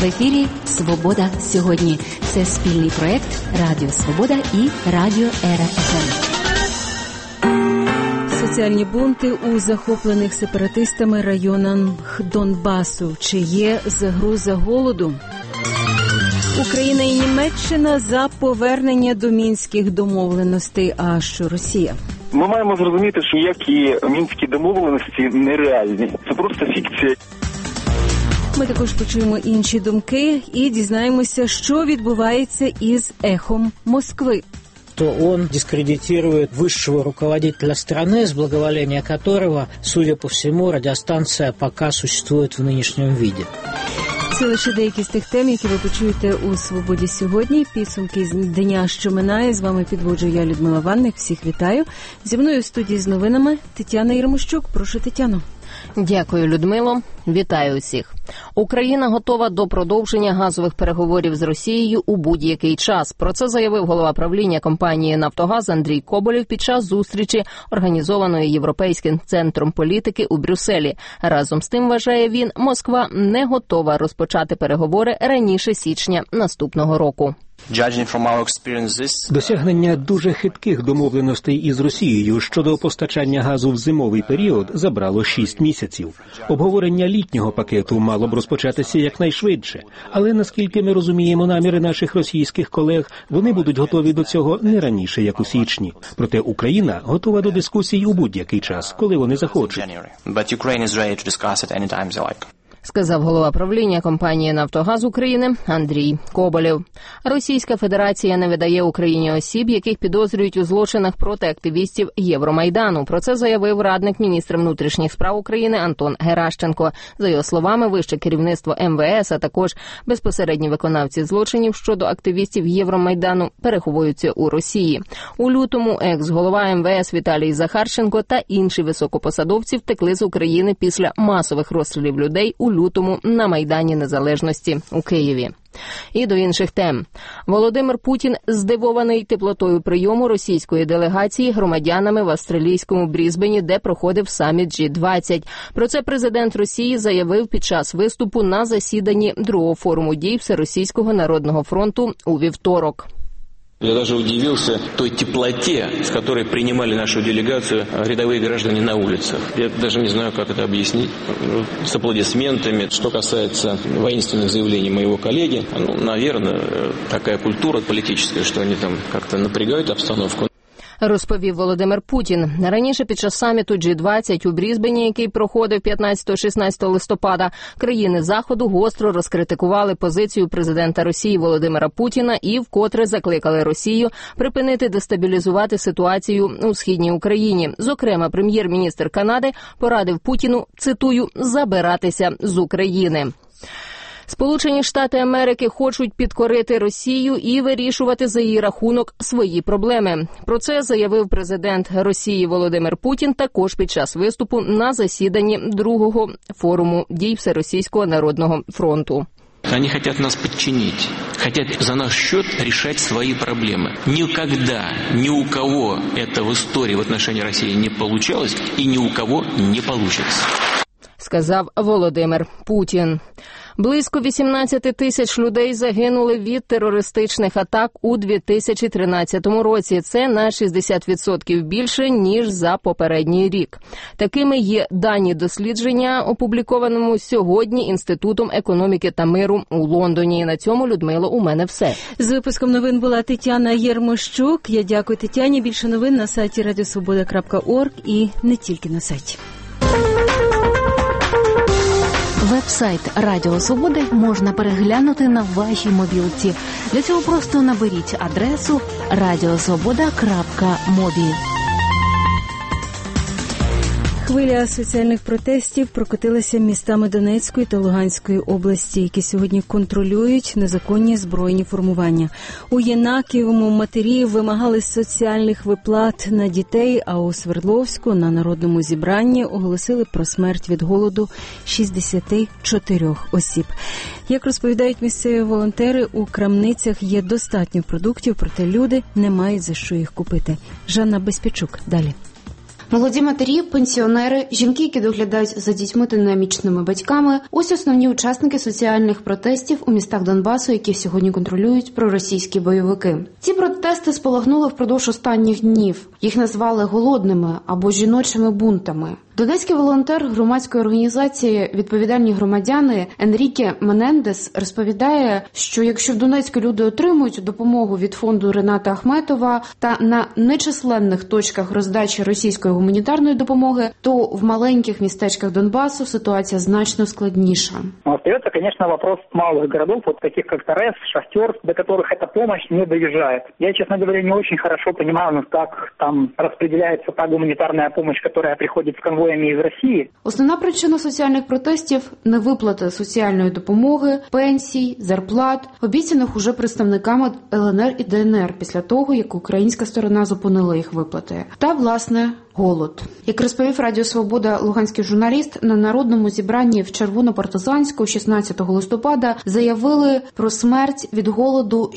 В ефірі «Свобода сьогодні». Це спільний проєкт Радіо Свобода і Радіо ЕРА-ФМ. Соціальні бунти у захоплених сепаратистами районах Донбасу. Чи є загроза голоду? Україна і Німеччина за повернення до мінських домовленостей. А що Росія? Ми маємо зрозуміти, що ніякі мінські домовленості нереальні. Це просто фікція. Ми також почуємо інші думки і дізнаємося, що відбувається із «Эхом Москви». То он дискредитирует высшего руководителя страны, с благоволения которого, судя по всему, радиостанция пока существует в нынешнем виде. Це лише деякі з тих тем, які ви почуєте у «Свободі сьогодні». Підсумки з дня, що минає. З вами підводжу я, Людмила Ванник. Всіх вітаю. Зі мною в студії з новинами Тетяна Єрмощук. Прошу, Тетяно. Дякую, Людмило. Вітаю усіх. Україна готова до продовження газових переговорів з Росією у будь-який час. Про це заявив голова правління компанії «Нафтогаз» Андрій Коболєв під час зустрічі, організованої Європейським центром політики у Брюсселі. Разом з тим, вважає він, Москва не готова розпочати переговори раніше січня наступного року. Досягнення дуже хитких домовленостей із Росією щодо постачання газу в зимовий період забрало 6 місяців. Обговорення літнього пакету мало б розпочатися якнайшвидше. Але, наскільки ми розуміємо наміри наших російських колег, вони будуть готові до цього не раніше, як у січні. Проте Україна готова до дискусій у будь-який час, коли вони захочуть. Сказав голова правління компанії «Нафтогаз» України Андрій Коболєв. Російська Федерація не видає Україні осіб, яких підозрюють у злочинах проти активістів Євромайдану. Про це заявив радник міністра внутрішніх справ України Антон Геращенко. За його словами, вище керівництво МВС, а також безпосередні виконавці злочинів щодо активістів Євромайдану переховуються у Росії. У лютому екс-голова МВС Віталій Захарченко та інші високопосадовці втекли з України після масових розстрілів людей у лютому на Майдані Незалежності у Києві. І до інших тем. Володимир Путін здивований теплотою прийому російської делегації громадянами в австралійському Брізбені, де проходив саміт G20. Про це президент Росії заявив під час виступу на засіданні другого форуму дій Всеросійського народного фронту у вівторок. Я даже удивился той теплоте, с которой принимали нашу делегацию рядовые граждане на улицах. Я даже не знаю, как это объяснить. С аплодисментами. Что касается воинственных заявлений моего коллеги, наверное, такая культура политическая, что они там как-то напрягают обстановку. Розповів Володимир Путін. Раніше під час саміту G20 у Брізбені, який проходив 15-16 листопада, країни Заходу гостро розкритикували позицію президента Росії Володимира Путіна і вкотре закликали Росію припинити дестабілізувати ситуацію у східній Україні. Зокрема, прем'єр-міністр Канади порадив Путіну, цитую, «забиратися з України». Сполучені Штати Америки хочуть підкорити Росію і вирішувати за її рахунок свої проблеми. Про це заявив президент Росії Володимир Путін також під час виступу на засіданні другого форуму дій Всеросійського народного фронту. Они хотят нас подчинить, хотят за наш счет решать свои проблемы. Никогда, ни у кого это в истории в отношении России не получалось и ни у кого не получится. Сказав Володимир Путін. Близько 18 тисяч людей загинули від терористичних атак у 2013 році. Це на 60% більше, ніж за попередній рік. Такими є дані дослідження, опублікованому сьогодні Інститутом економіки та миру у Лондоні. На цьому, Людмило, у мене все. З випуском новин була Тетяна Єрмощук. Я дякую Тетяні. Більше новин на сайті radiosvoboda.org і не тільки на сайті. Веб-сайт Радіо Свободи можна переглянути на вашій мобілці. Для цього просто наберіть адресу radiosvoboda.mobi. Хвиля соціальних протестів прокотилася містами Донецької та Луганської області, які сьогодні контролюють незаконні збройні формування. У Єнакієвому матері вимагали соціальних виплат на дітей, а у Свердловську на народному зібранні оголосили про смерть від голоду 64 осіб. Як розповідають місцеві волонтери, у крамницях є достатньо продуктів, проте люди не мають за що їх купити. Жанна Безпічук. Далі. Молоді матері, пенсіонери, жінки, які доглядають за дітьми та немічними батьками – ось основні учасники соціальних протестів у містах Донбасу, які сьогодні контролюють проросійські бойовики. Ці протести спалахнули впродовж останніх днів. Їх назвали голодними або жіночими бунтами. Донецький волонтер громадської організації «Відповідальні громадяни» Енріке Менендес розповідає, що якщо в Донецьку люди отримують допомогу від фонду Рената Ахметова та на нечисленних точках роздачі російської гуманітарної допомоги, то в маленьких містечках Донбасу ситуація значно складніша. Остается, конечно, вопрос малых городов, вот таких как Торез, Шахтерск, до которых эта помощь не доезжает. Я, честно говоря, не очень хорошо понимаю, как там распределяется та гуманитарная помощь, которая приходит с конвоями из Росії. Основна причина соціальних протестів – невиплати соціальної допомоги, пенсій, зарплат, обіцяних уже представниками ЛНР і ДНР після того, як українська сторона зупинила їх виплати. Та, власне, голод. Як розповів Радіо Свобода луганський журналіст, на народному зібранні в Червонопартизанську 16 листопада заявили про смерть від голоду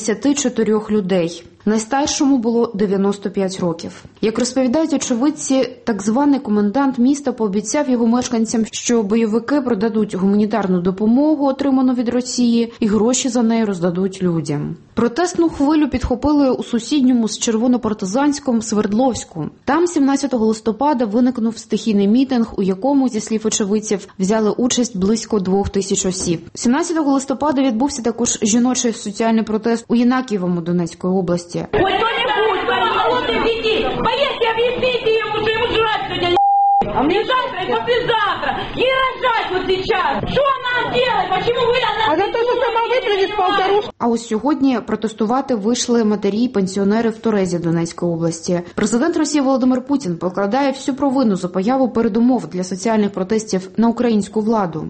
64 людей. Найстаршому було 95 років. Як розповідають очевидці, так званий комендант міста пообіцяв його мешканцям, що бойовики продадуть гуманітарну допомогу, отриману від Росії, і гроші за неї роздадуть людям. Протестну хвилю підхопили у сусідньому з Червонопартизанськом Свердловську. Там 17 листопада виникнув стихійний мітинг, у якому, зі слів очевидців, взяли участь близько 2000 осіб. 17 листопада відбувся також жіночий соціальний протест у Єнакієвому Донецької області. Хоть кто-нибудь, голодных детей, поедьте, объясните ему, что ему жрать сегодня а мне завтра и послезавтра, и рожать вот сейчас. Что нам делать? Почему вы нас не слушаете? А ось сьогодні протестувати вийшли матері і пенсіонери в Торезі Донецької області. Президент Росії Володимир Путін покладає всю провину за появу передумов для соціальних протестів на українську владу.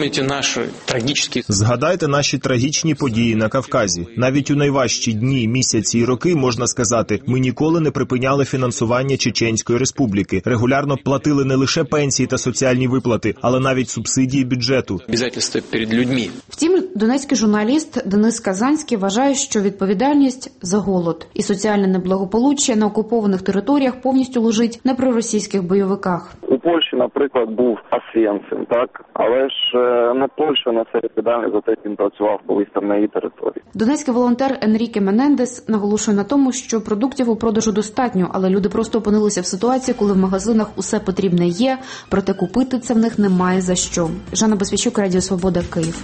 Згадайте наші трагічні події на Кавказі. Навіть у найважчі дні, місяці і роки, можна сказати, ми ніколи не припиняли фінансування Чеченської Республіки. Регулярно платили не лише пенсії та соціальні виплати, але навіть субсидії бюджету. Обов'язки перед людьми. Втім, донецький журналіст Денис Казанський вважає, що відповідальність за голод і соціальне неблагополуччя на окупованих територіях повністю лежить на проросійських бойовиках. У Польщі, наприклад, був Освенцим, так? Але ж не Польща несе відповідальність за те, як він працював колись там на її території. Донецький волонтер Енріке Менендес наголошує на тому, що продуктів у продажу достатньо, але люди просто опинилися в ситуації, коли в магазинах усе потрібне є, проте купити це в них немає за що. Жанна Безпечук, Радіо Свобода, Київ.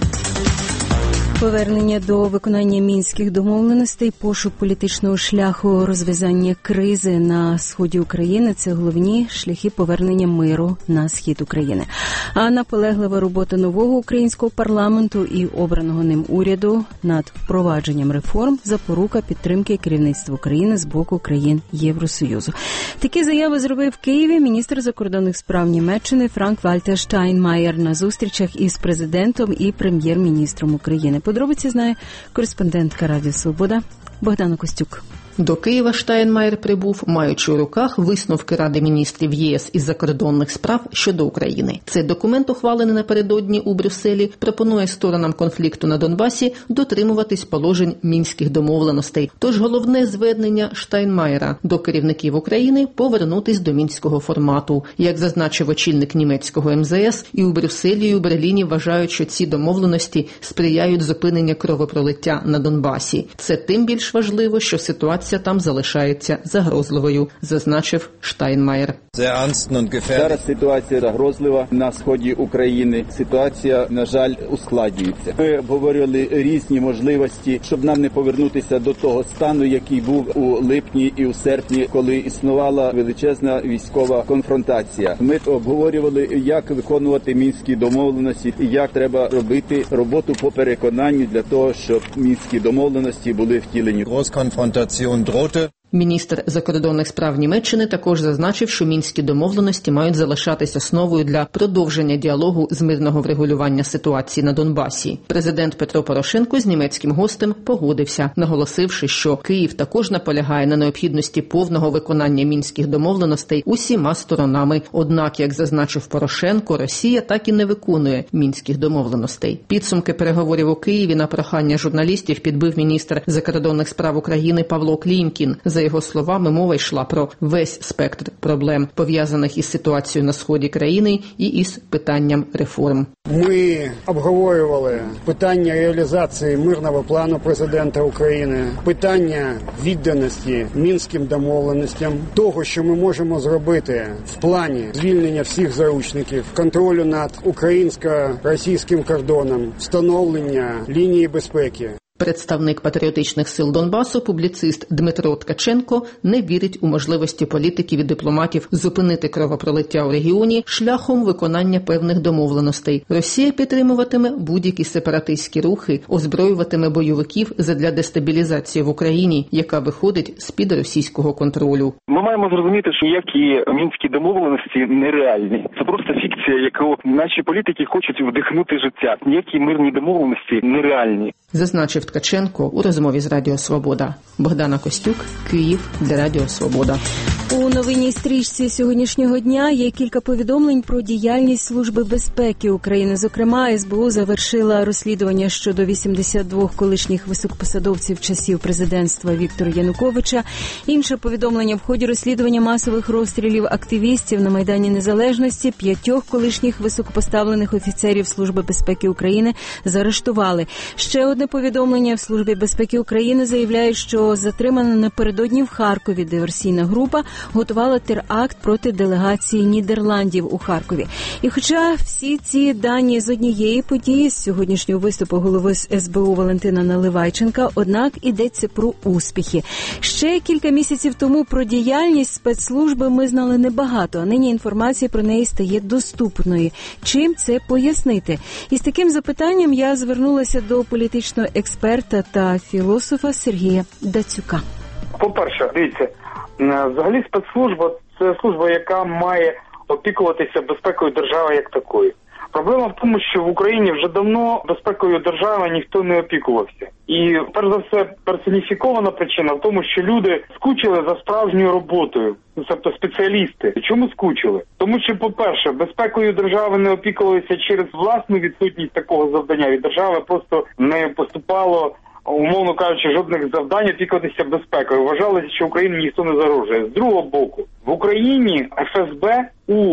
Повернення до виконання мінських домовленостей, пошук політичного шляху розв'язання кризи на сході України – це головні шляхи повернення миру на схід України. А наполеглива робота нового українського парламенту і обраного ним уряду над впровадженням реформ – запорука підтримки керівництва України з боку країн Євросоюзу. Такі заяви зробив в Києві міністр закордонних справ Німеччини Франк-Вальтер Штайнмаєр на зустрічах із президентом і прем'єр-міністром України. Подробиці знає кореспондентка Радіо Свобода Богдана Костюк. До Києва Штайнмаєр прибув, маючи у руках висновки Ради міністрів ЄС із закордонних справ щодо України. Цей документ, ухвалений напередодні у Брюсселі, пропонує сторонам конфлікту на Донбасі дотримуватись положень мінських домовленостей. Тож головне зведення Штайнмаєра до керівників України – повернутись до мінського формату. Як зазначив очільник німецького МЗС, і у Брюсселі, і у Берліні вважають, що ці домовленості сприяють зупиненню кровопролиття на Донбасі. Це тим більш важливо, що ситуація там залишається загрозливою, зазначив Штайнмаєр. Зараз ситуація загрозлива на сході України. Ситуація, на жаль, ускладнюється. Ми обговорювали різні можливості, щоб нам не повернутися до того стану, який був у липні і у серпні, коли існувала величезна військова конфронтація. Ми обговорювали, як виконувати мінські домовленості і як треба робити роботу по переконанню для того, щоб мінські домовленості були втілені. Міністр закордонних справ Німеччини також зазначив, що мінські домовленості мають залишатись основою для продовження діалогу з мирного врегулювання ситуації на Донбасі. Президент Петро Порошенко з німецьким гостем погодився, наголосивши, що Київ також наполягає на необхідності повного виконання мінських домовленостей усіма сторонами. Однак, як зазначив Порошенко, Росія так і не виконує мінських домовленостей. Підсумки переговорів у Києві на прохання журналістів підбив міністр закордонних справ України Павло Клімкін, його словами, мова йшла про весь спектр проблем, пов'язаних із ситуацією на сході країни і із питанням реформ. Ми обговорювали питання реалізації мирного плану президента України, питання відданості Мінським домовленостям, того, що ми можемо зробити в плані звільнення всіх заручників, контролю над українсько-російським кордоном, встановлення лінії безпеки. Представник патріотичних сил Донбасу, публіцист Дмитро Ткаченко, не вірить у можливості політиків і дипломатів зупинити кровопролиття у регіоні шляхом виконання певних домовленостей. Росія підтримуватиме будь-які сепаратистські рухи, озброюватиме бойовиків задля дестабілізації в Україні, яка виходить з-під російського контролю. Ми маємо зрозуміти, що ніякі мінські домовленості нереальні. Це просто фікція, яку наші політики хочуть вдихнути життя. Ніякі мирні домовленості нереальні. Зазначив Ткаченко у розмові з Радіо Свобода. Богдана Костюк, Київ, для Радіо Свобода. У новинній стрічці сьогоднішнього дня є кілька повідомлень про діяльність Служби безпеки України. Зокрема, СБУ завершила розслідування щодо 82 колишніх високопосадовців часів президентства Віктора Януковича. Інше повідомлення: в ході розслідування масових розстрілів активістів на Майдані Незалежності 5 колишніх високопоставлених офіцерів Служби безпеки України заарештували. Ще одне повідомлення: в Службі безпеки України заявляють, що затримана напередодні в Харкові диверсійна група готувала теракт проти делегації Нідерландів у Харкові. І хоча всі ці дані з однієї події, з сьогоднішнього виступу голови СБУ Валентина Наливайченка, однак йдеться про успіхи. Ще кілька місяців тому про діяльність спецслужби ми знали небагато, а нині інформація про неї стає доступною. Чим це пояснити? І з таким запитанням я звернулася до політичного експерта та філософа Сергія Дацюка. По-перше, дивіться, взагалі спецслужба – це служба, яка має опікуватися безпекою держави як такої. Проблема в тому, що в Україні вже давно безпекою держави ніхто не опікувався. І, перш за все, персоніфікована причина в тому, що люди скучили за справжньою роботою, тобто спеціалісти. Чому скучили? Тому що, по-перше, безпекою держави не опікувалися через власну відсутність такого завдання. Від держави просто не поступало, умовно кажучи, жодних завдань опікуватися безпекою. Вважалося, що Україні ніхто не загрожує. З другого боку, в Україні ФСБ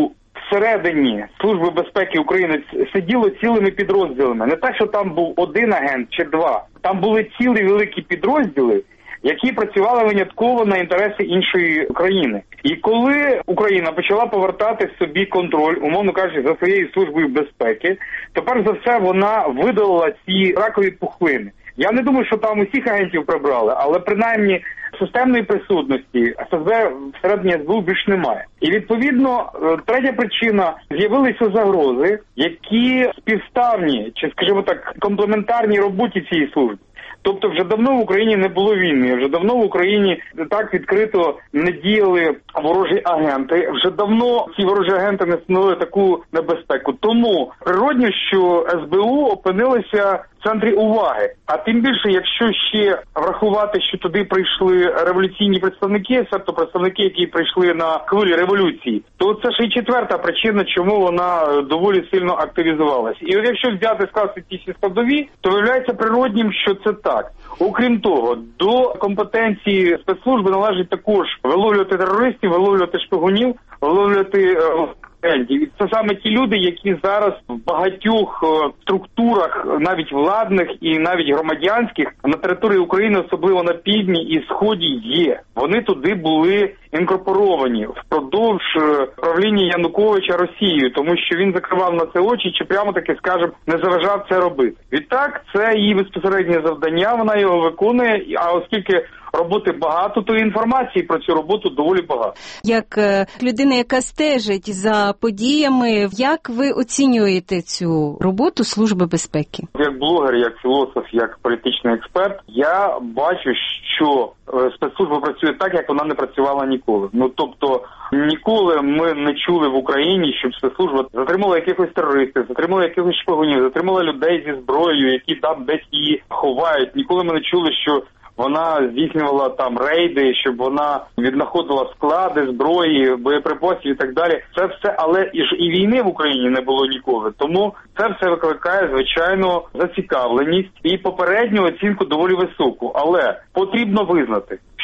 всередині Служби безпеки України сиділо цілими підрозділами. Не так, що там був один агент чи два. Там були цілі великі підрозділи, які працювали винятково на інтереси іншої країни. І коли Україна почала повертати собі контроль, умовно кажучи, за своєю службою безпеки, то перш за все вона видалила ці ракові пухлини. Я не думаю, що там усіх агентів прибрали, але принаймні системної присутності ФСБ всередині СБУ більш немає. І відповідно, третя причина – з'явилися загрози, які співставні, чи, скажімо так, комплементарні роботі цієї служби. Тобто вже давно в Україні не було війни, вже давно в Україні так відкрито не діяли ворожі агенти, вже давно ці ворожі агенти не становили таку небезпеку. Тому природно, що СБУ опинилися в центрі уваги. А тим більше, якщо ще врахувати, що туди прийшли революційні представники, тобто представники, які прийшли на хвилі революції, то це ще й четверта причина, чому вона доволі сильно активізувалася. І от якщо взяти, скласти ці всі складові, то виявляється природнім, що це так. Окрім того, до компетенції спецслужби належить також виловлювати терористів, виловлювати шпигунів, виловлювати агентів. І це саме ті люди, які зараз в багатьох структурах, навіть владних і навіть громадянських, на території України, особливо на півдні і сході, є. Вони туди були інкорпоровані впродовж правління Януковича Росією, тому що він закривав на це очі, чи прямо таки, скажемо, не заважав це робити. Відтак, це її безпосереднє завдання, вона його виконує, а оскільки роботи багато, то інформації про цю роботу доволі багато. Як людина, яка стежить за подіями, як ви оцінюєте цю роботу Служби безпеки? Як блогер, як філософ, як політичний експерт, я бачу, що спецслужба працює так, як вона не працювала ніколи. Тобто, ніколи ми не чули в Україні, щоб спецслужба затримала якихось терористів, затримала якихось шпигунів, затримала людей зі зброєю, які там десь її ховають. Ніколи ми не чули, що вона здійснювала там рейди, щоб вона віднаходила склади зброї, боєприпасів і так далі. Це все, але і війни в Україні не було ніколи. Тому це все викликає, звичайно, зацікавленість і попередню оцінку доволі високу. Але потрібно визнати,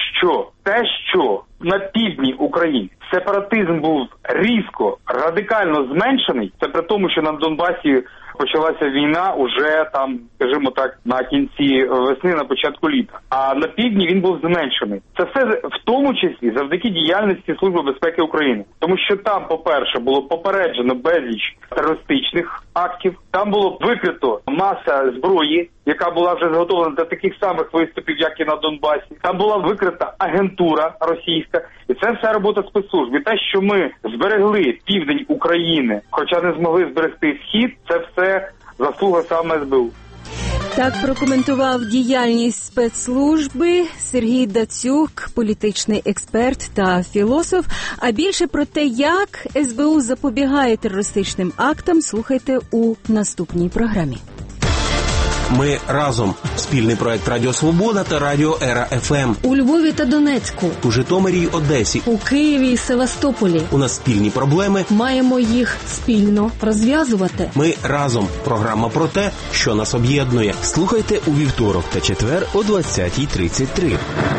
що на півдні України сепаратизм був різко, радикально зменшений, це при тому, що на Донбасі почалася війна уже там, скажімо так, на кінці весни, на початку літа. А на півдні він був зменшений. Це все в тому числі завдяки діяльності Служби безпеки України. Тому що там, по-перше, було попереджено безліч терористичних актів, там було викрито маса зброї, яка була вже зготовлена до таких самих виступів, як і на Донбасі. Там була викрита агентура російська. І це вся робота спецслужб. І те, що ми зберегли південь України, хоча не змогли зберегти схід, це все заслуга саме СБУ. Так прокоментував діяльність спецслужби Сергій Дацюк, політичний експерт та філософ. А більше про те, як СБУ запобігає терористичним актам, слухайте у наступній програмі. Ми разом. Спільний проект Радіо Свобода та Радіо Ера ФМ. У Львові та Донецьку. У Житомирі й Одесі. У Києві і Севастополі. У нас спільні проблеми. Маємо їх спільно розв'язувати. Ми разом. Програма про те, що нас об'єднує. Слухайте у вівторок та четвер о 20:33.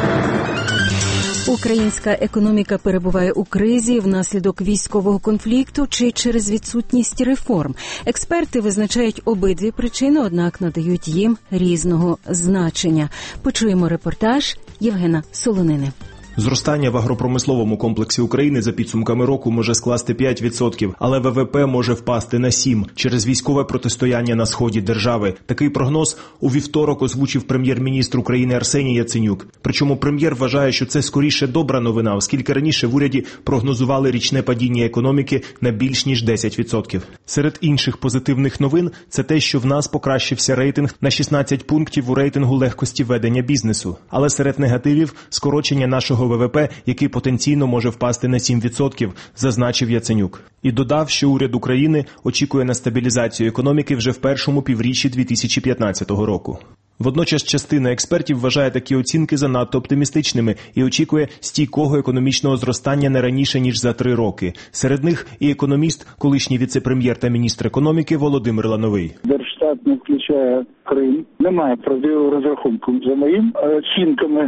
Українська економіка перебуває у кризі внаслідок військового конфлікту чи через відсутність реформ. Експерти визначають обидві причини, однак надають їм різного значення. Почуємо репортаж Євгена Солонини. Зростання в агропромисловому комплексі України за підсумками року може скласти 5%, але ВВП може впасти на 7% через військове протистояння на сході держави. Такий прогноз у вівторок озвучив прем'єр-міністр України Арсеній Яценюк. Причому прем'єр вважає, що це скоріше добра новина, оскільки раніше в уряді прогнозували річне падіння економіки на більш ніж 10%. Серед інших позитивних новин – це те, що в нас покращився рейтинг на 16 пунктів у рейтингу легкості ведення бізнесу. Але серед негативів – скорочення нашого ВВП, який потенційно може впасти на 7%, зазначив Яценюк. І додав, що уряд України очікує на стабілізацію економіки вже в першому півріччі 2015 року. Водночас частина експертів вважає такі оцінки занадто оптимістичними і очікує стійкого економічного зростання не раніше, ніж за 3 роки. Серед них і економіст, колишній віце-прем'єр та міністр економіки Володимир Лановий. Держстат не включає Крим. Немає правдивого розрахунку. За моїм оцінками,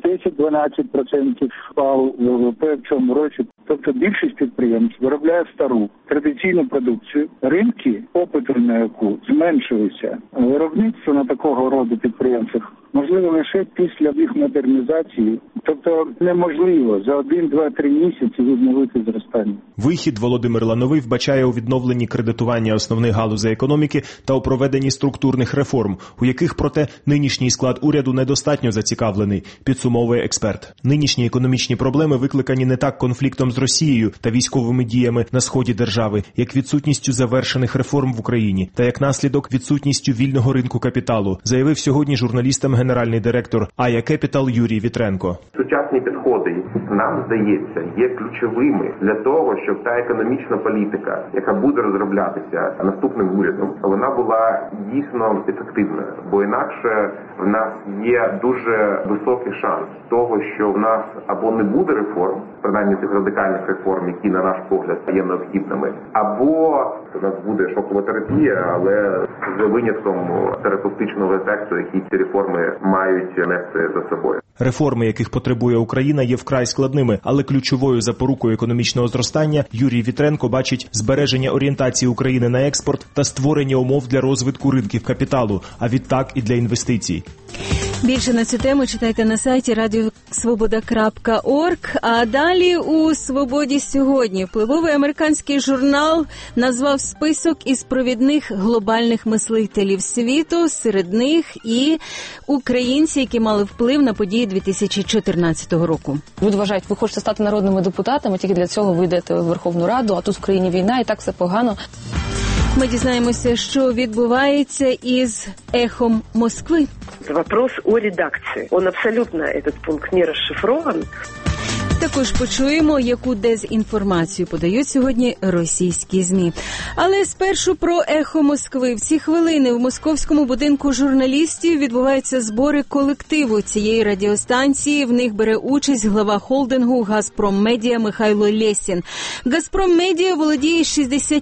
10-12% впав ВВП в цьому році. Тобто більшість підприємств виробляє стару традиційну продукцію. Ринки, попиту на яку зменшилися. Виробництво на такого роду підприємствах можливо лише після їх модернізації. Тобто неможливо за 1-2-3 місяці відновити зростання. Вихід Володимир Лановий вбачає у відновленні кредитування основних галузей економіки та у проведенні структурних реформ, у яких, проте, нинішній склад уряду недостатньо зацікавлений, підсумовує експерт. Нинішні економічні проблеми викликані не так конфліктом з Росією та військовими діями на сході держави, як відсутністю завершених реформ в Україні та як наслідок відсутністю вільного ринку капіталу, заявив сьогодні журналістам генеральний директор Ая Кепітал Юрій Вітренко. Сучасні підходи, нам здається, є ключовими для того, щоб та економічна політика, яка буде розроблятися наступним урядом, вона була дійсно ефективною. Бо інакше в нас є дуже високий шанс того, що в нас або не буде реформ, принаймні тих радикальних реформ, які, на наш погляд, є необхідними, або у нас буде шокова терапія, але з винятком терапевтичного ефекту, який ці реформи мають нести за собою. Реформи, яких потребує Україна, є вкрай складними, але ключовою запорукою економічного зростання Юрій Вітренко бачить збереження орієнтації України на експорт та створення умов для розвитку ринків капіталу, а відтак і для інвестицій. Більше на цю тему читайте на сайті radiosvoboda.org. А далі у «Свободі сьогодні» впливовий американський журнал назвав список із провідних глобальних мислителів світу, серед них і українці, які мали вплив на події 2014 року. Люди вважають, ви хочете стати народними депутатами, тільки для цього ви йдете в Верховну Раду, а тут в країні війна, і так все погано. Ми дізнаємося, що відбувається із «Эхом Москви». Вопрос о редакции. Он абсолютно, этот пункт, не розшифрован. Також почуємо, яку дезінформацію подають сьогодні російські ЗМІ. Але спершу про «Ехо Москви». В ці хвилини в московському будинку журналістів відбуваються збори колективу цієї радіостанції. В них бере участь глава холдингу «Газпром Медіа» Михайло Лєсін. «Газпром Медіа» володіє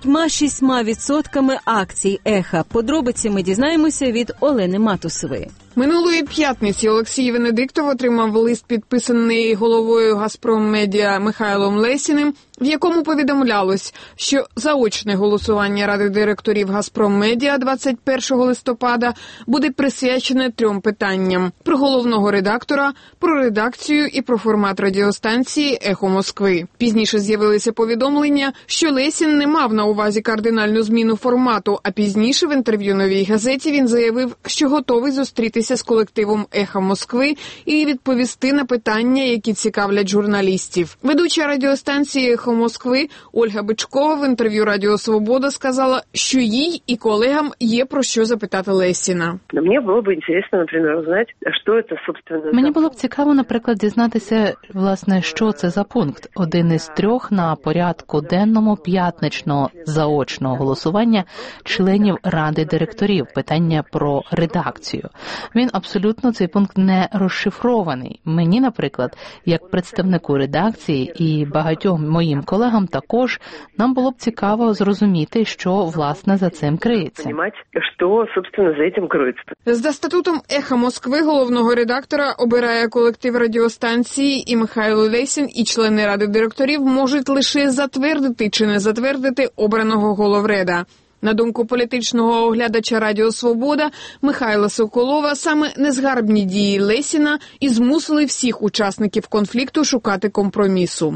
66% акцій «Еха». Подробиці ми дізнаємося від Олени Матусової. Минулої п'ятниці Олексій Венедиктов отримав лист, підписаний головою «Газпром Медіа» Михайлом Лесіним, в якому повідомлялось, що заочне голосування Ради директорів «Газпром Медіа» 21 листопада буде присвячене 3 питанням – про головного редактора, про редакцію і про формат радіостанції «Ехо Москви». Пізніше з'явилися повідомлення, що Лесін не мав на увазі кардинальну зміну формату, а пізніше в інтерв'ю «Новій газеті» він заявив, що готовий зустрітися з колективом «Ехо Москви» і відповісти на питання, які цікавлять журналістів. Ведуча радіостанції «Ехо Москви» Ольга Бичкова в інтерв'ю «Радіо Свобода» сказала, що їй і колегам є про що запитати Лесіна. Мені було б цікаво, наприклад, узнати, що це, собственно... Мені було б цікаво, наприклад, дізнатися, власне, що це за пункт. Один із 3 на порядку денному п'ятничного заочного голосування членів Ради директорів. Питання про редакцію. Він абсолютно, цей пункт, не розшифрований. Мені, наприклад, як представнику редакції і багатьом моїм колегам також, нам було б цікаво зрозуміти, що, власне, за цим криється. Що, собственно, за цим криється. За статутом «Ехо Москви» головного редактора обирає колектив радіостанції, і Михайло Лесін і члени Ради директорів можуть лише затвердити чи не затвердити обраного головреда. На думку політичного оглядача «Радіо Свобода» Михайла Соколова, саме незгарбні дії Лесіна і змусили всіх учасників конфлікту шукати компромісу.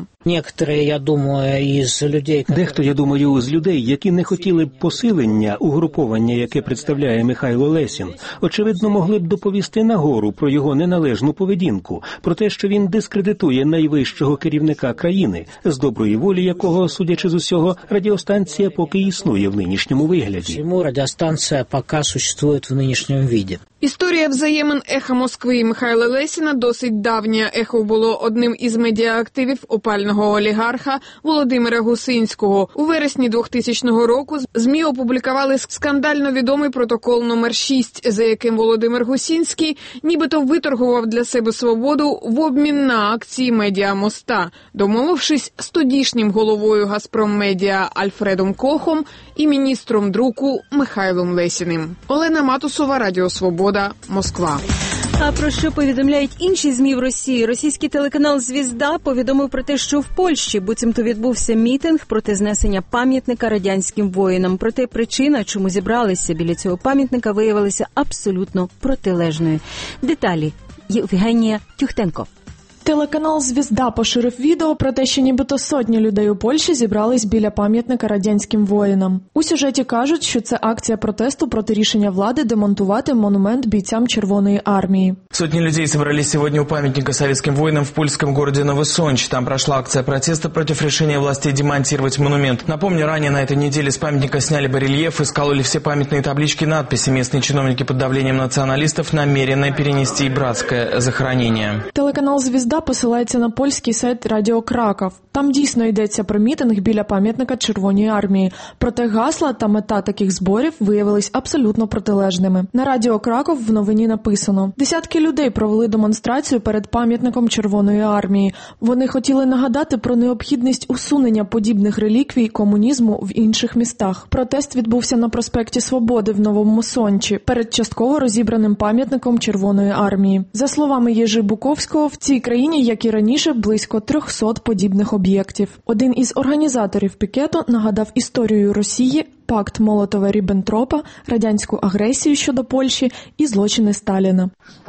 Дехто, я думаю, з людей, які не хотіли б посилення угруповання, яке представляє Михайло Лесін, очевидно, могли б доповісти нагору про його неналежну поведінку, про те, що він дискредитує найвищого керівника країни, з доброї волі якого, судячи з усього, радіостанція поки існує в нинішньому вигляді. Чому радіостанція поки существує в нинішньому виді? Історія взаємин «Ехо Москви» і Михайла Лесіна досить давня. «Ехо» було одним із медіаактивів опального олігарха Володимира Гусинського. У вересні 2000 року ЗМІ опублікували скандально відомий протокол номер 6, за яким Володимир Гусинський нібито виторгував для себе свободу в обмін на акції «Медіа Моста», домовившись з тодішнім головою «Газпром Медіа» Альфредом Кохом і міністром друку Михайлом Лесіним. Олена Матусова, Радіо Свобода, Москва. А про що повідомляють інші ЗМІ в Росії? Російський телеканал «Звізда» повідомив про те, що в Польщі буцімто відбувся мітинг проти знесення пам'ятника радянським воїнам. Проте причина, чому зібралися біля цього пам'ятника, виявилася абсолютно протилежною. Деталі Євгенія Тюхтенко. Телеканал «Звізда» поширив відео про те, що нібито сотні людей у Польщі зібрались біля пам'ятника радянським воїнам. У сюжеті кажуть, що це акція протесту проти рішення влади демонтувати монумент бійцям Червоної армії. Сотни людей собрались сегодня у памятника советским воинам в польском городе Новосонч. Там прошла акция протеста против решения властей демонтировать монумент. Напомню, ранее на этой неделе с памятника сняли барельеф и скололи все памятные таблички и надписи. Местные чиновники под давлением националистов намерены перенести братское захоронение. Телеканал «Звізда» посилається на польський сайт «Радіо Краков». Там дійсно йдеться про мітинг біля пам'ятника Червоної армії. Проте гасла та мета таких зборів виявились абсолютно протилежними. На «Радіо Краков» в новині написано: десятки людей провели демонстрацію перед пам'ятником Червоної армії. Вони хотіли нагадати про необхідність усунення подібних реліквій комунізму в інших містах. Протест відбувся на проспекті Свободи в Новому Сончі, перед частково розібраним пам'ятником Червоної армії. За словами Єжи Буковського, в цій країні, як і раніше, близько 300 подібних об'єктів. Один із організаторів пікету нагадав історію Росії, пакт Молотова-Ріббентропа, радянську агресію щодо Польщі і злочини Сталіна.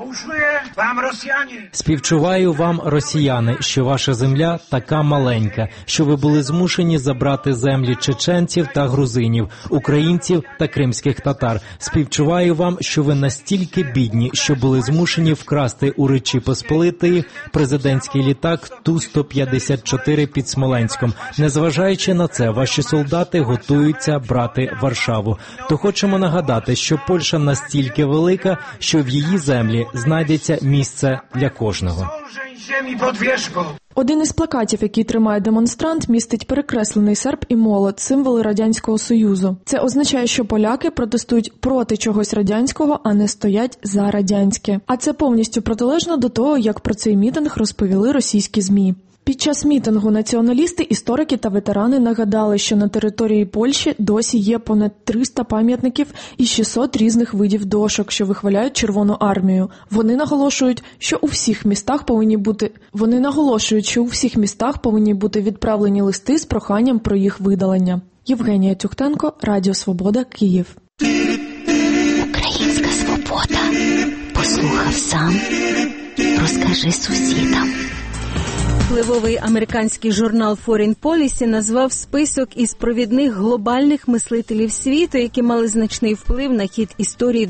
Співчуваю вам, росіяни, що ваша земля така маленька, що ви були змушені забрати землі чеченців та грузинів, українців та кримських татар. Співчуваю вам, що ви настільки бідні, що були змушені вкрасти у Речі Посполитої президентський літак Ту-154 під Смоленськом. Незважаючи на це, ваші солдати готуються брати Варшаву. То хочемо нагадати, що Польща настільки велика, що в її землі знайдеться місце для кожного. Один із плакатів, який тримає демонстрант, містить перекреслений серп і молот, символи Радянського Союзу. Це означає, що поляки протестують проти чогось радянського, а не стоять за радянське. А це повністю протилежно до того, як про цей мітинг розповіли російські ЗМІ. Під Під час мітингу націоналісти, історики та ветерани нагадали, що на території Польщі досі є понад 300 пам'ятників і 600 різних видів дошок, що вихваляють Червону армію. Вони наголошують, що у всіх містах повинні бути відправлені листи з проханням про їх видалення. Євгенія Тюхтенко, Радіо Свобода, Київ. Українська свобода. Послухав сам. Розкажи сусідам. Впливовий американський журнал Foreign Policy назвав список із провідних глобальних мислителів світу, які мали значний вплив на хід історії в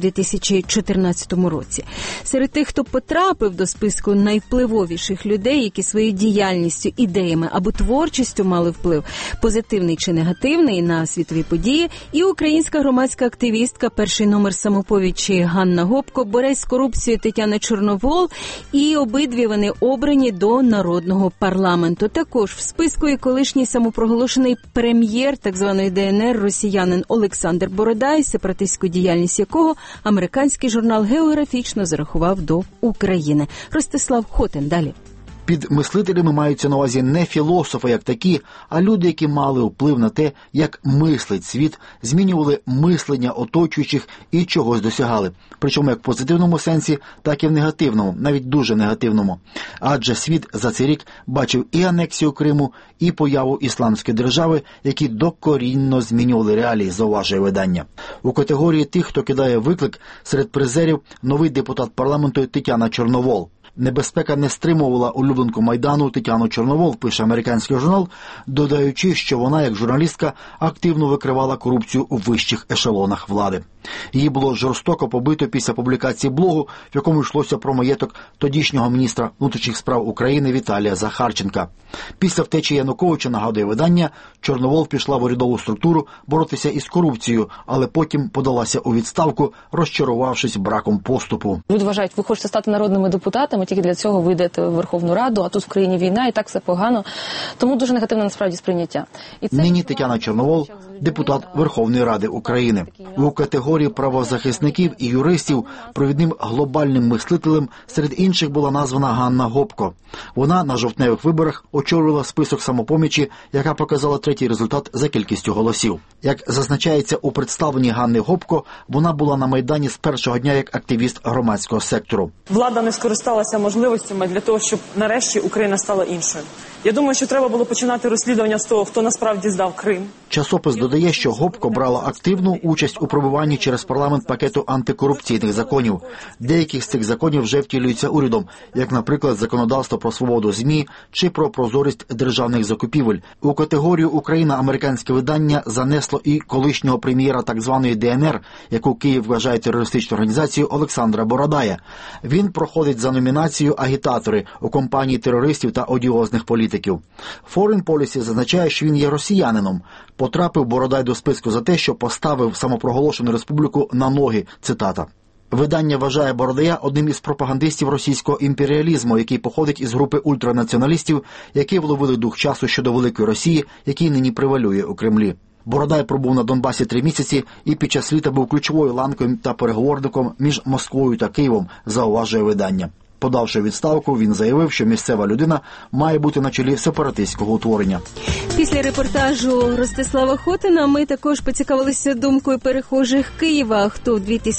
2014 році. Серед тих, хто потрапив до списку найвпливовіших людей, які своєю діяльністю, ідеями або творчістю мали вплив, позитивний чи негативний, на світові події, і українська громадська активістка, перший номер «Самопомочі» Ганна Гопко, борець з корупцією Тетяна Чорновол, і обидві вони обрані до Народного парламенту. Також в списку і колишній самопроголошений прем'єр так званої ДНР росіянин Олександр Бородай, сепаратистську діяльність якого американський журнал географічно зарахував до України. Ростислав Хотин далі. Під мислителями маються на увазі не філософи як такі, а люди, які мали вплив на те, як мислить світ, змінювали мислення оточуючих і чогось досягали. Причому як в позитивному сенсі, так і в негативному, навіть дуже негативному. Адже світ за цей рік бачив і анексію Криму, і появу ісламської держави, які докорінно змінювали реалії, зауважує видання. У категорії тих, хто кидає виклик, серед призерів новий депутат парламенту Тетяна Чорновол. Небезпека не стримувала улюбленку Майдану Тетяну Чорновол, пише американський журнал, додаючи, що вона, як журналістка, активно викривала корупцію у вищих ешелонах влади. Її було жорстоко побито після публікації блогу, в якому йшлося про маєток тодішнього міністра внутрішніх справ України Віталія Захарченка. Після втечі Януковича, нагадує видання, Чорновол пішла в урядову структуру боротися із корупцією, але потім подалася у відставку, розчарувавшись браком поступу. Люди вважають, ви хочете стати народними депутатами, тільки для цього ви йдете в Верховну Раду, а тут в країні війна, і так все погано. Тому дуже негативне насправді сприйняття. Нині Тетяна Чорновол – депутат Верховної Ради України. У категорії правозахисників і юристів провідним глобальним мислителем серед інших була названа Ганна Гопко. Вона на жовтневих виборах очолювала список «Самопомочі», яка показала третій результат за кількістю голосів. Як зазначається у представленні Ганни Гопко, вона була на Майдані з першого дня як активіст громадського сектору. Влада не скористалася можливостями для того, щоб нарешті Україна стала іншою. Я думаю, що треба було починати розслідування з того, хто насправді здав Крим. Часопис додає, що Гопко брала активну участь у пробиванні через парламент пакету антикорупційних законів. Деякі з цих законів вже втілюються урядом, як, наприклад, законодавство про свободу ЗМІ чи про прозорість державних закупівель. У категорію «Україна» американське видання занесло і колишнього прем'єра так званої ДНР, яку Київ вважає терористичною організацією, Олександра Бородая. Він проходить за номінацією агітатори у компанії терористів та одіозних політиків. Foreign Policy зазначає, що він є росіянином. Потрапив Бородай до списку за те, що поставив самопроголошену республіку на ноги, цитата. Видання вважає Бородая одним із пропагандистів російського імперіалізму, який походить із групи ультранаціоналістів, які вловили дух часу щодо Великої Росії, який нині превалює у Кремлі. Бородай пробув на Донбасі 3 місяці і під час літа був ключовою ланкою та переговорником між Москвою та Києвом, зауважує видання. Подавши відставку, він заявив, що місцева людина має бути на чолі сепаратистського утворення. Після репортажу Ростислава Хотина ми також поцікавилися думкою перехожих Києва, хто в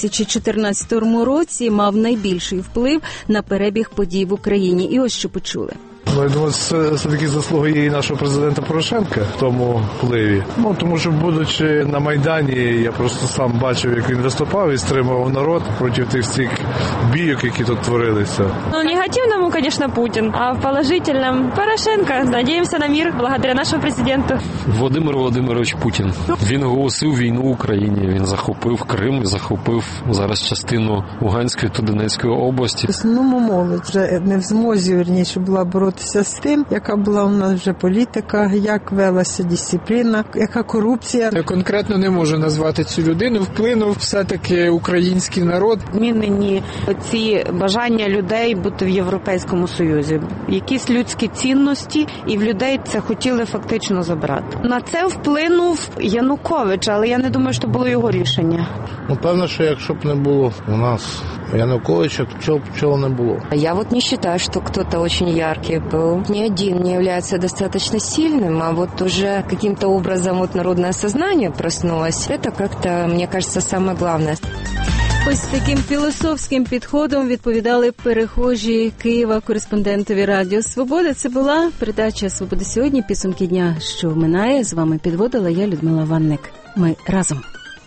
2014 році мав найбільший вплив на перебіг подій в Україні. І ось що почули. Я думаю, це все-таки заслуга і нашого президента Порошенка в тому впливі. Тому що, будучи на Майдані, я просто сам бачив, як він виступав і стримував народ проти тих всіх бійок, які тут творилися. В негативному, звісно, Путін, а в положительному Порошенко. Надіємося на мир благодаря нашому президенту. Володимир Володимирович Путін. Він оголосив війну в Україні, він захопив Крим, захопив зараз частину Луганської та Донецької області. В основному молодь вже не в змозі, вірніше, була боротися з тим, яка була у нас вже політика, як велася дисципліна, яка корупція. Я конкретно не можу назвати цю людину. Вплинув все-таки український народ. Змінені ці бажання людей бути в Європейському Союзі. Якісь людські цінності, і в людей це хотіли фактично забрати. На це вплинув Янукович, але я не думаю, що було його рішення. Певно, що якщо б не було у нас Януковича, то чого не було. Я не вважаю, що хтось дуже яркий Ни один не является достаточно сильным, а вот уже каким-то образом вот народное сознание проснулось. Это как-то, мне кажется, самое главное. Ось таким філософським підходом відповідали перехожі Києва кореспондентові Радіо Свобода. Це була передача «Свобода сьогодні». Підсумки дня, що минає. З вами підводила я, Людмила Ванник. Ми разом.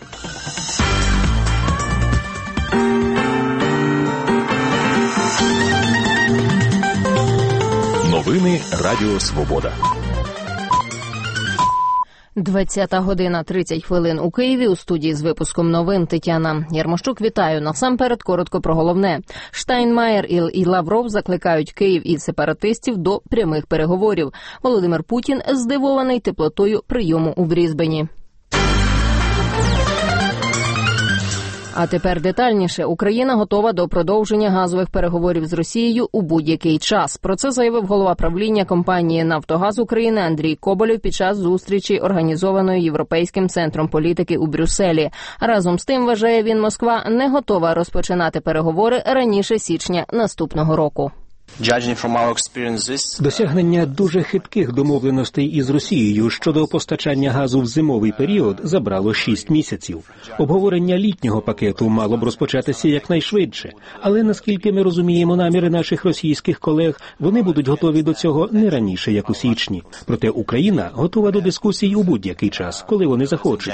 Новини Радіо Свобода. 20:30 у Києві. У студії з випуском новин Тетяна Ярмощук. Вітаю. Насамперед коротко про головне. Штайнмаєр і Лавров закликають Київ і сепаратистів до прямих переговорів. Володимир Путін здивований теплотою прийому у Брізбені. А тепер детальніше. Україна готова до продовження газових переговорів з Росією у будь-який час. Про це заявив голова правління компанії «Нафтогаз України» Андрій Коболєв під час зустрічі, організованої Європейським центром політики у Брюсселі. Разом з тим, вважає він, Москва не готова розпочинати переговори раніше січня наступного року. Досягнення дуже хитких домовленостей із Росією щодо постачання газу в зимовий період забрало 6 місяців. Обговорення літнього пакету мало б розпочатися якнайшвидше. Але, наскільки ми розуміємо наміри наших російських колег, вони будуть готові до цього не раніше, як у січні. Проте Україна готова до дискусій у будь-який час, коли вони захочуть.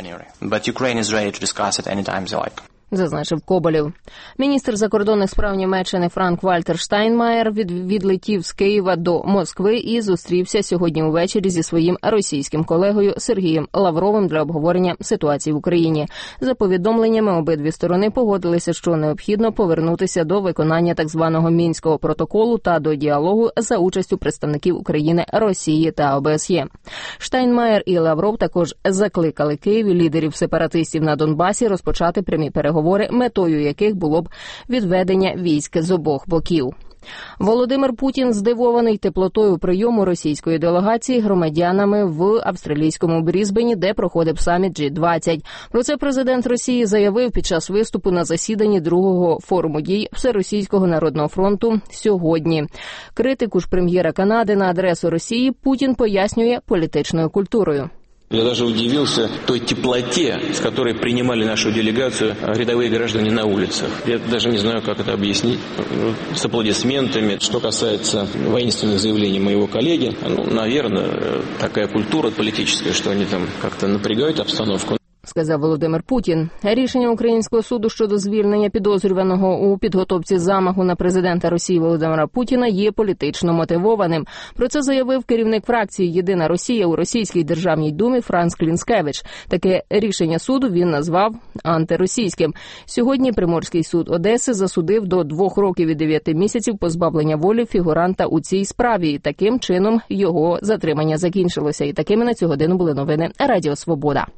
Зазначив Коболєв. Міністр закордонних справ Німеччини Франк-Вальтер Штайнмаєр відлетів з Києва до Москви і зустрівся сьогодні увечері зі своїм російським колегою Сергієм Лавровим для обговорення ситуації в Україні. За повідомленнями, обидві сторони погодилися, що необхідно повернутися до виконання так званого Мінського протоколу та до діалогу за участю представників України, Росії та ОБСЄ. Штайнмаєр і Лавров також закликали Київ і лідерів сепаратистів на Донбасі розпочати прямі переговори, метою яких було б відведення військ з обох боків. Володимир Путін здивований теплотою прийому російської делегації громадянами в австралійському Брізбені, де проходив саміт G20. Про це президент Росії заявив під час виступу на засіданні другого форуму дій Всеросійського народного фронту сьогодні. Критику ж прем'єра Канади на адресу Росії Путін пояснює політичною культурою. Я даже удивился той теплоте, с которой принимали нашу делегацию рядовые граждане на улицах. Я даже не знаю, как это объяснить. С аплодисментами. Что касается воинственных заявлений моего коллеги, наверное, такая культура политическая, что они там как-то напрягают обстановку. Сказав Володимир Путін. Рішення українського суду щодо звільнення підозрюваного у підготовці замаху на президента Росії Володимира Путіна є політично мотивованим. Про це заявив керівник фракції «Єдина Росія» у Російській Державній Думі Франц Клінскевич. Таке рішення суду він назвав антиросійським. Сьогодні Приморський суд Одеси засудив до 2 років і 9 місяців позбавлення волі фігуранта у цій справі. І таким чином його затримання закінчилося. І такими на цю годину були новини Радіо Свобода.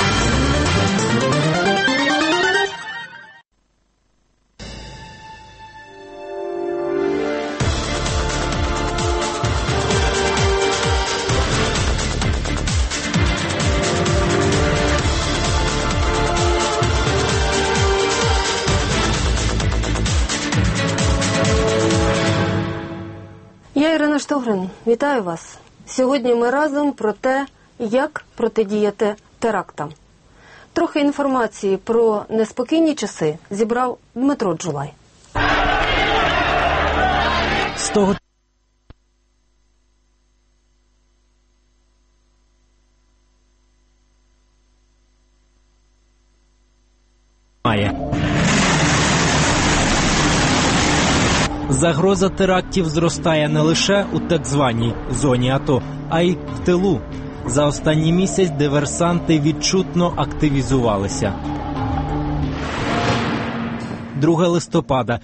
Я Ірина Штогрин. Вітаю вас. Сьогодні ми разом про те, як протидіяти терактам. Трохи інформації про неспокійні часи зібрав Дмитро Джулай. Загроза терактів зростає не лише у так званій зоні АТО, а й в тилу. За останній місяць диверсанти відчутно активізувалися. 2 листопада.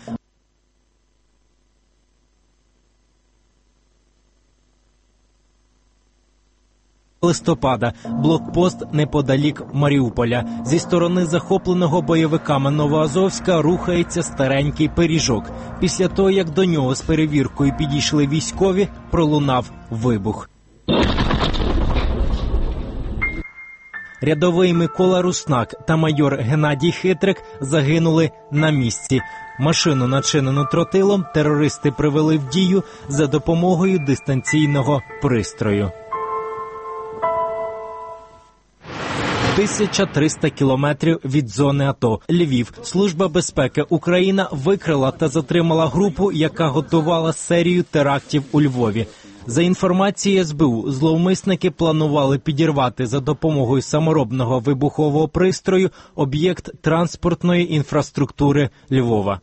Блокпост неподалік Маріуполя. Зі сторони захопленого бойовиками Новоазовська рухається старенький пиріжок. Після того, як до нього з перевіркою підійшли військові, пролунав вибух. Рядовий Микола Руснак та майор Геннадій Хитрик загинули на місці. Машину, начинену тротилом, терористи привели в дію за допомогою дистанційного пристрою. 1300 кілометрів від зони АТО. Львів. Служба безпеки Україна викрила та затримала групу, яка готувала серію терактів у Львові. За інформацією СБУ, зловмисники планували підірвати за допомогою саморобного вибухового пристрою об'єкт транспортної інфраструктури Львова.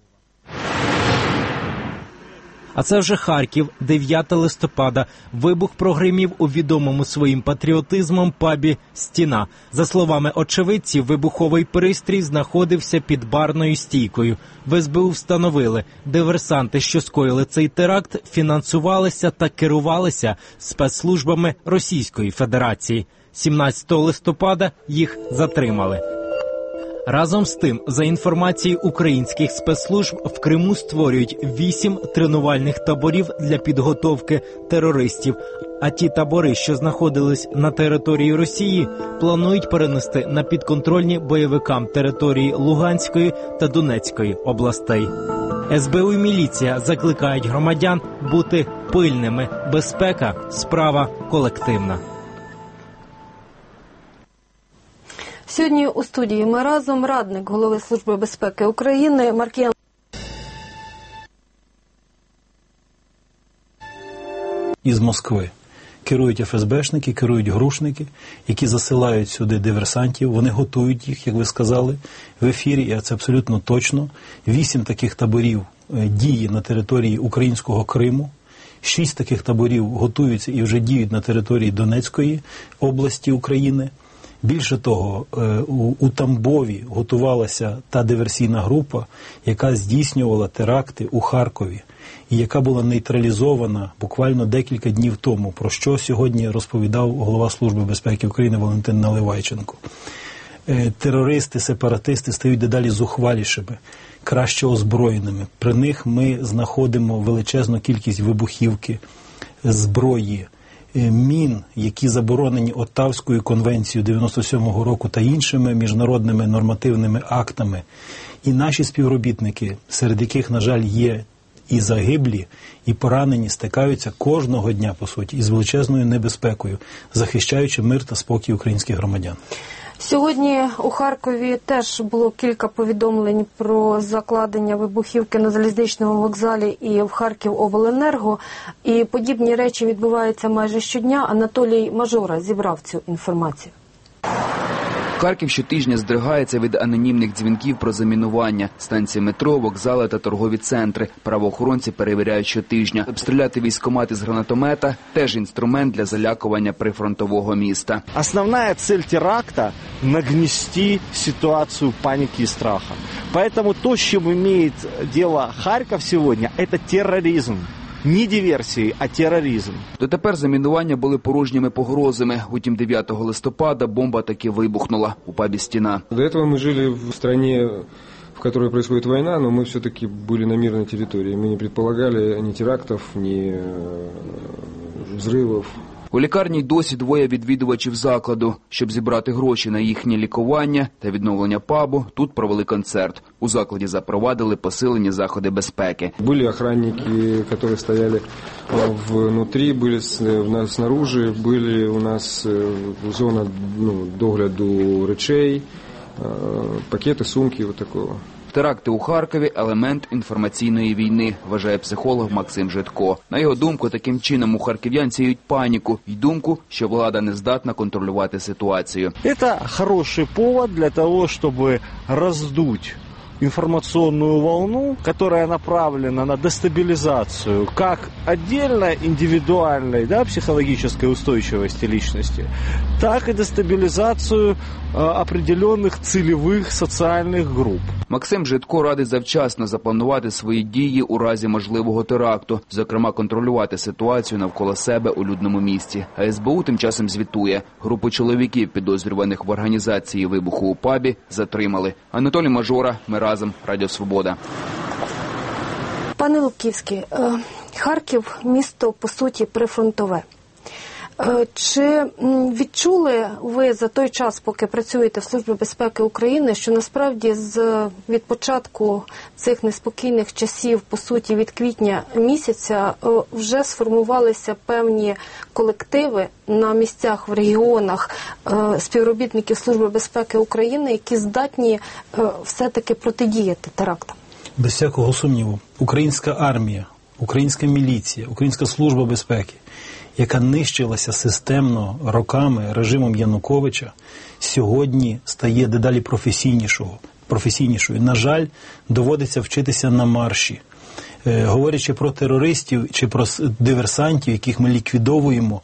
А це вже Харків, 9 листопада. Вибух прогримів у відомому своїм патріотизмом пабі «Стіна». За словами очевидців, вибуховий пристрій знаходився під барною стійкою. В СБУ встановили, диверсанти, що скоїли цей теракт, фінансувалися та керувалися спецслужбами Російської Федерації. 17 листопада їх затримали. Разом з тим, за інформацією українських спецслужб, в Криму створюють 8 тренувальних таборів для підготовки терористів. А ті табори, що знаходились на території Росії, планують перенести на підконтрольні бойовикам території Луганської та Донецької областей. СБУ і міліція закликають громадян бути пильними. Безпека – справа колективна. Сьогодні у студії ми разом радник голови Служби безпеки України Маркіян. Із Москви керують ФСБшники, керують грушники, які засилають сюди диверсантів. Вони готують їх, як ви сказали, в ефірі, і це абсолютно точно. 8 таких таборів діє на території українського Криму. 6 таких таборів готуються і вже діють на території Донецької області України. Більше того, у Тамбові готувалася та диверсійна група, яка здійснювала теракти у Харкові, і яка була нейтралізована буквально декілька днів тому, про що сьогодні розповідав голова Служби безпеки України Валентин Наливайченко. Терористи, сепаратисти стають дедалі зухвалішими, краще озброєними. При них ми знаходимо величезну кількість вибухівки, зброї, мін, які заборонені Оттавською конвенцією 97-го року та іншими міжнародними нормативними актами. І наші співробітники, серед яких, на жаль, є і загиблі, і поранені, стикаються кожного дня, по суті, із величезною небезпекою, захищаючи мир та спокій українських громадян. Сьогодні у Харкові теж було кілька повідомлень про закладення вибухівки на залізничному вокзалі і в Харківобленерго. І подібні речі відбуваються майже щодня. Анатолій Мажора зібрав цю інформацію. Харків щотижня здригається від анонімних дзвінків про замінування. Станції метро, вокзали та торгові центри. Правоохоронці перевіряють щотижня. Обстріляти військкомати з гранатомета – теж інструмент для залякування прифронтового міста. Основна цель теракта – нагнести ситуацію паніки і страху. Поэтому то, з чим має діло Харків сьогодні – це тероризм. Не диверсії, а тероризм. Дотепер замінування були порожніми погрозами. Утім, 9 листопада бомба таки вибухнула у пабі «Стіна». До этого мы жили в стране, в которой происходит война, но мы все-таки были на мирной территории. Мы не предполагали ни терактов, ни взрывов. У лікарні досі 2 відвідувачів закладу. Щоб зібрати гроші на їхнє лікування та відновлення пабу, тут провели концерт. У закладі запровадили посилені заходи безпеки. Були охранники, які стояли внутрі, були снаружи, були у нас зона догляду речей, пакети, сумки, вот такого. Теракти у Харкові – елемент інформаційної війни, вважає психолог Максим Житко. На його думку, таким чином у харків'ян сіють паніку і думку, що влада не здатна контролювати ситуацію. Це хороший повод для того, щоб роздути информационную волну, которая направлена на дестабилизацию как отдельно индивидуальной, психологической устойчивости личности, так и дестабилизацию определенных целевых социальных групп. Максим Житко радить завчасно запланувати свої дії у разі можливого теракту, зокрема контролювати ситуацію навколо себе у людному місці. А СБУ тим часом звітує. Групу чоловіків, підозрюваних в організації вибуху у пабі, затримали. Анатолій Мажора, ми разом, Радіо Свобода. Пане Лубківський, Харків – місто, по суті, прифронтове. Чи відчули ви за той час, поки працюєте в Службі безпеки України, що насправді від початку цих неспокійних часів, по суті, від квітня місяця, вже сформувалися певні колективи на місцях, в регіонах співробітників Служби безпеки України, які здатні все-таки протидіяти терактам? Без всякого сумніву. Українська армія, українська міліція, українська служба безпеки, яка нищилася системно роками режимом Януковича, сьогодні стає дедалі професійнішою. На жаль, доводиться вчитися на марші. Говорячи про терористів чи про диверсантів, яких ми ліквідовуємо,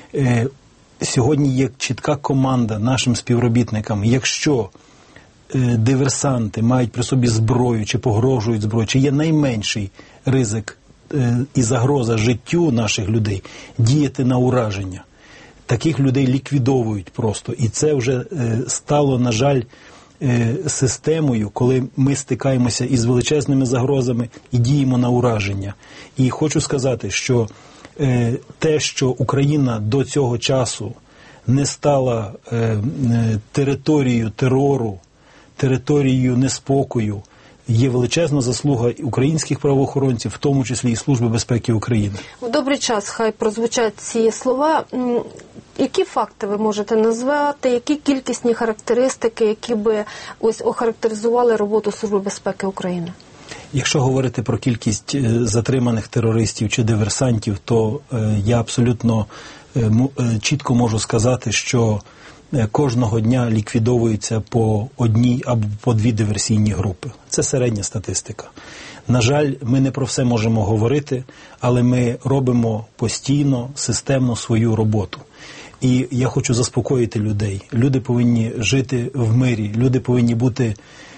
сьогодні є чітка команда нашим співробітникам. Якщо диверсанти мають при собі зброю, чи погрожують зброю, чи є найменший ризик і загроза життю наших людей, діяти на ураження. Таких людей ліквідовують просто. І це вже стало, на жаль, системою, коли ми стикаємося із величезними загрозами і діємо на ураження. І хочу сказати, що те, що Україна до цього часу не стала територією терору, територією неспокою, є величезна заслуга українських правоохоронців, в тому числі і Служби безпеки України. В добрий час хай прозвучать ці слова. Які факти ви можете назвати, які кількісні характеристики, які би охарактеризували роботу Служби безпеки України? Якщо говорити про кількість затриманих терористів чи диверсантів, то я абсолютно чітко можу сказати, що кожного дня ліквідовується по одній або по дві диверсійні групи. Це середня статистика. На жаль, ми не про все можемо говорити, але ми робимо постійно, системно свою роботу. І я хочу заспокоїти людей. Люди повинні жити в мирі, люди повинні бути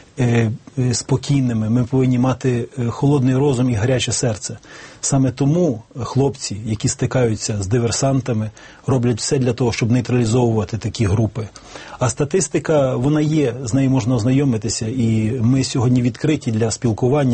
спокійними, ми повинні мати холодний розум і гаряче серце. Саме тому хлопці, які стикаються з диверсантами, роблять все для того, щоб нейтралізовувати такі групи. А статистика, вона є, з нею можна ознайомитися, і ми сьогодні відкриті для спілкування,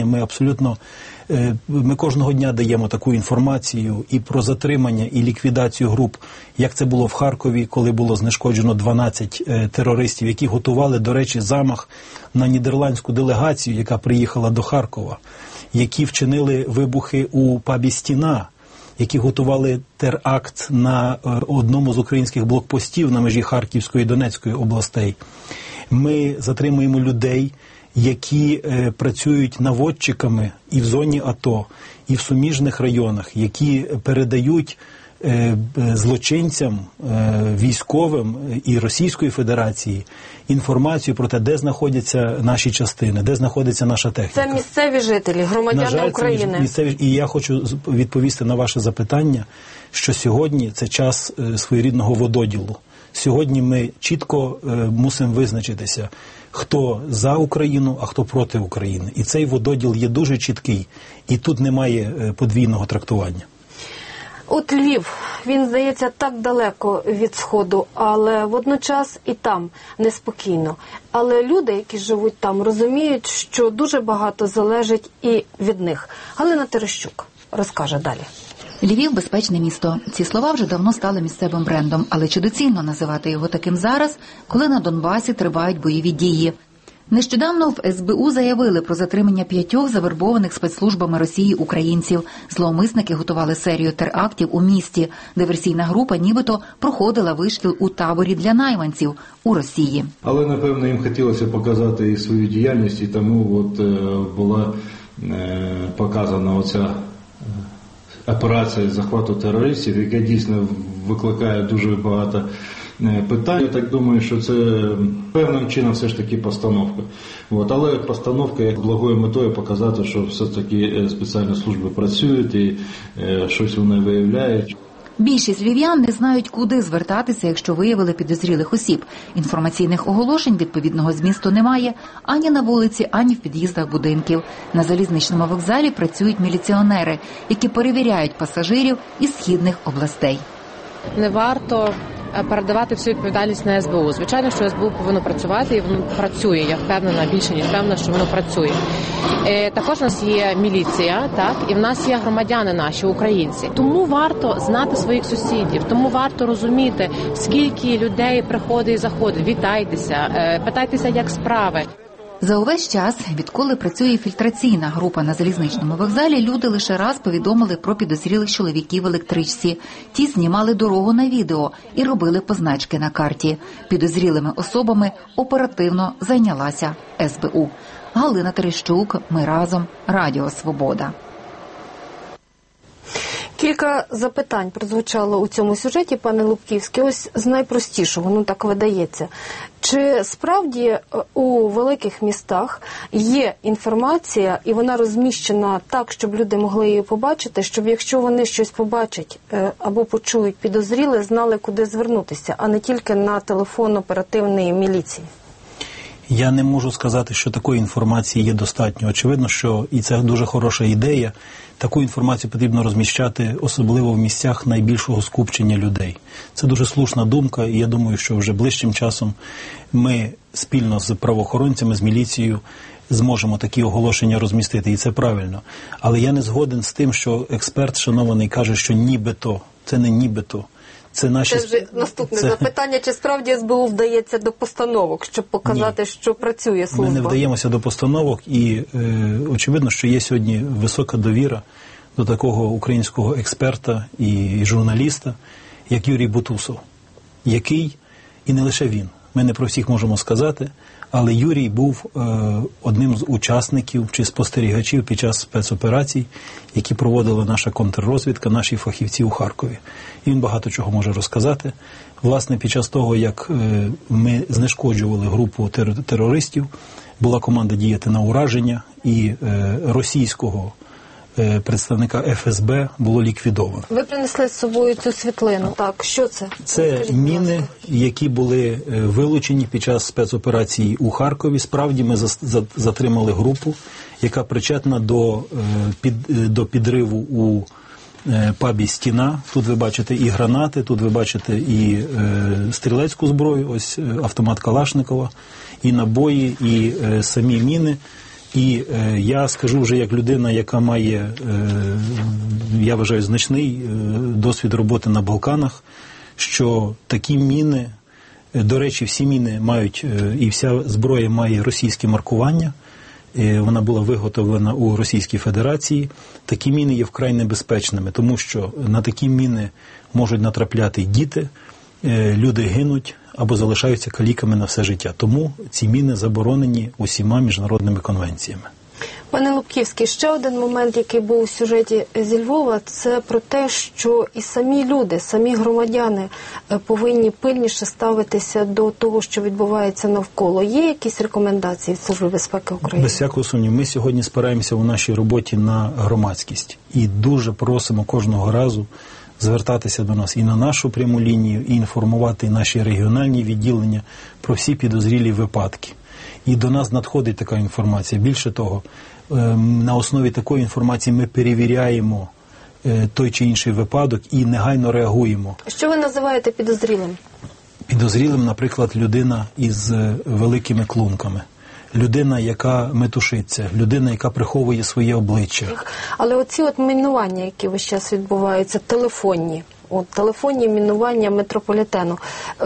ми кожного дня даємо таку інформацію і про затримання, і ліквідацію груп, як це було в Харкові, коли було знешкоджено 12 терористів, які готували, до речі, замах на нідерландську делегацію, яка приїхала до Харкова, які вчинили вибухи у пабі «Стіна», які готували теракт на одному з українських блокпостів на межі Харківської і Донецької областей. Ми затримуємо людей, які працюють наводчиками і в зоні АТО, і в суміжних районах, які передають злочинцям, військовим і Російської Федерації інформацію про те, де знаходяться наші частини, де знаходиться наша техніка. Це місцеві жителі, громадяни України. І я хочу відповісти на ваше запитання, що сьогодні це час своєрідного вододілу. Сьогодні ми чітко мусимо визначитися, хто за Україну, а хто проти України. І цей вододіл є дуже чіткий, і тут немає подвійного трактування. От Львів, він, здається, так далеко від Сходу, але водночас і там неспокійно. Але люди, які живуть там, розуміють, що дуже багато залежить і від них. Галина Терещук розкаже далі. Львів – безпечне місто. Ці слова вже давно стали місцевим брендом. Але чи доцільно називати його таким зараз, коли на Донбасі тривають бойові дії? Нещодавно в СБУ заявили про затримання 5 завербованих спецслужбами Росії українців. Зловмисники готували серію терактів у місті. Диверсійна група нібито проходила вишкіл у таборі для найманців у Росії. Але, напевно, їм хотілося показати і свою діяльність, і тому була показана оця операція захвату терористів, яка дійсно викликає дуже багато питань. Я так думаю, що це певним чином все ж таки постановка. Але постановка як благою метою показати, що все-таки спеціальні служби працюють і щось вони виявляють. Більшість львів'ян не знають, куди звертатися, якщо виявили підозрілих осіб. Інформаційних оголошень відповідного змісту немає ані на вулиці, ані в під'їздах будинків. На залізничному вокзалі працюють міліціонери, які перевіряють пасажирів із східних областей. Не варто передавати всю відповідальність на СБУ. Звичайно, що СБУ повинно працювати, і воно працює. Я впевнена, більше ніж впевнена, що воно працює. Також у нас є міліція, так, і в нас є громадяни наші, українці. Тому варто знати своїх сусідів, тому варто розуміти, скільки людей приходить і заходить. Вітайтеся, питайтеся, як справи. За увесь час, відколи працює фільтраційна група на залізничному вокзалі, люди лише раз повідомили про підозрілих чоловіків в електричці. Ті знімали дорогу на відео і робили позначки на карті. Підозрілими особами оперативно зайнялася СБУ. Галина Терещук, ми разом, Радіо Свобода. Кілька запитань прозвучало у цьому сюжеті, пане Лубківський. Ось з найпростішого, так видається. Чи справді у великих містах є інформація, і вона розміщена так, щоб люди могли її побачити, щоб якщо вони щось побачать або почують підозріле, знали, куди звернутися, а не тільки на телефон оперативної міліції? Я не можу сказати, що такої інформації є достатньо. Очевидно, що, і це дуже хороша ідея, таку інформацію потрібно розміщати, особливо в місцях найбільшого скупчення людей. Це дуже слушна думка, і я думаю, що вже ближчим часом ми спільно з правоохоронцями, з міліцією зможемо такі оголошення розмістити, і це правильно. Але я не згоден з тим, що експерт шанований каже, що нібито, це не нібито. Це вже наступне запитання, чи справді СБУ вдається до постановок, щоб показати, що працює служба? Ми не вдаємося до постановок, і очевидно, що є сьогодні висока довіра до такого українського експерта і журналіста, як Юрій Бутусов, який, і не лише він, ми не про всіх можемо сказати, але Юрій був одним з учасників чи спостерігачів під час спецоперацій, які проводила наша контррозвідка, наші фахівці у Харкові. І він багато чого може розказати. Власне, під час того, як ми знешкоджували групу терористів, була команда діяти на ураження, і російського представника ФСБ було ліквідовано. Ви принесли з собою цю світлину. Так, що це? Це міни, які були вилучені під час спецоперації у Харкові. Справді ми затримали групу, яка причетна до підриву у пабі «Стіна». Тут ви бачите і гранати, тут ви бачите і стрілецьку зброю, ось автомат Калашникова, і набої, і самі міни. І я скажу вже як людина, яка має, я вважаю, значний досвід роботи на Балканах, що такі міни, до речі, всі міни мають, і вся зброя має російське маркування, вона була виготовлена у Російській Федерації. Такі міни є вкрай небезпечними, тому що на такі міни можуть натрапляти діти, люди гинуть або залишаються каліками на все життя. Тому ці міни заборонені усіма міжнародними конвенціями. Пане Лубківський, ще один момент, який був у сюжеті зі Львова, це про те, що і самі люди, самі громадяни повинні пильніше ставитися до того, що відбувається навколо. Є якісь рекомендації від Служби безпеки України? Без всякого сумніву. Ми сьогодні спираємося у нашій роботі на громадськість. І дуже просимо кожного разу звертатися до нас і на нашу пряму лінію, і інформувати наші регіональні відділення про всі підозрілі випадки. І до нас надходить така інформація. Більше того, на основі такої інформації ми перевіряємо той чи інший випадок і негайно реагуємо. Що ви називаєте підозрілим? Підозрілим, наприклад, людина із великими клунками. Людина, яка метушиться, людина, яка приховує своє обличчя. Але оці мінування, які весь час відбуваються, телефонні, телефонні мінування метрополітену.